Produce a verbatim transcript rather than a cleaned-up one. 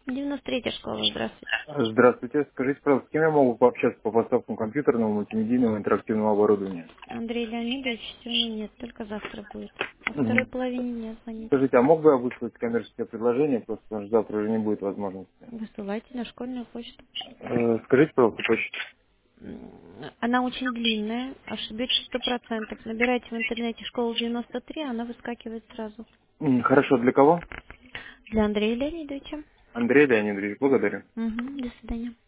девяносто третья школа, здравствуйте. Здравствуйте. Скажите, пожалуйста, с кем я могу пообщаться по поставкам компьютерного, мультимедийного, интерактивного оборудования? Андрей Леонидович сегодня нет, только завтра будет. Во второй Мгм. половине дня звоните. Скажите, а мог бы я выслать коммерческое предложение, просто потому что завтра уже не будет возможности? Высылайте на школьную почту. Э, Скажите, пожалуйста, почту. М, Она очень длинная, ошибетесь сто процентов. Набирайте в интернете школу девяносто три, она выскакивает сразу. М, Хорошо, для кого? Для Андрея Леонидовича. Андрей Леонидович, благодарю. Угу, до свидания.